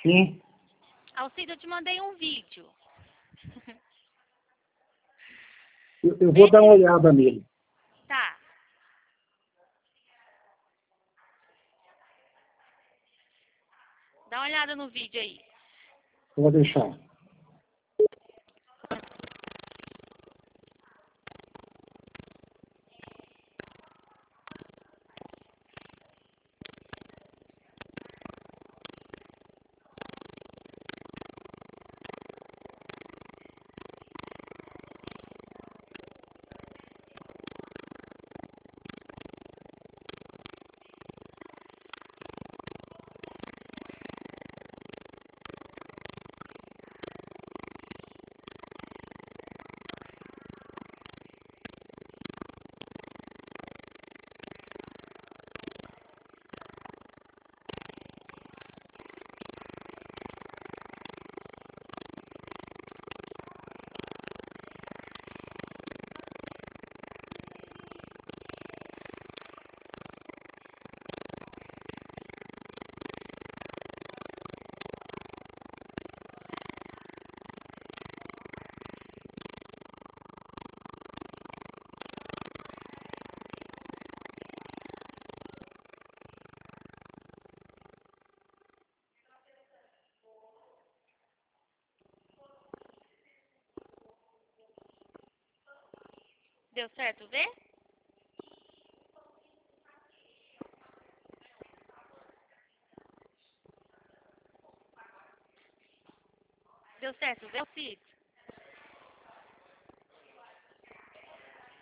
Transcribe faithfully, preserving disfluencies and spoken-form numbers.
Sim. Alcide, eu te mandei um vídeo. Eu, eu vou dar uma olhada nele. Tá. Dá uma olhada no vídeo aí. Vou deixar. Deu certo, vê? Deu certo, vê, Alcide?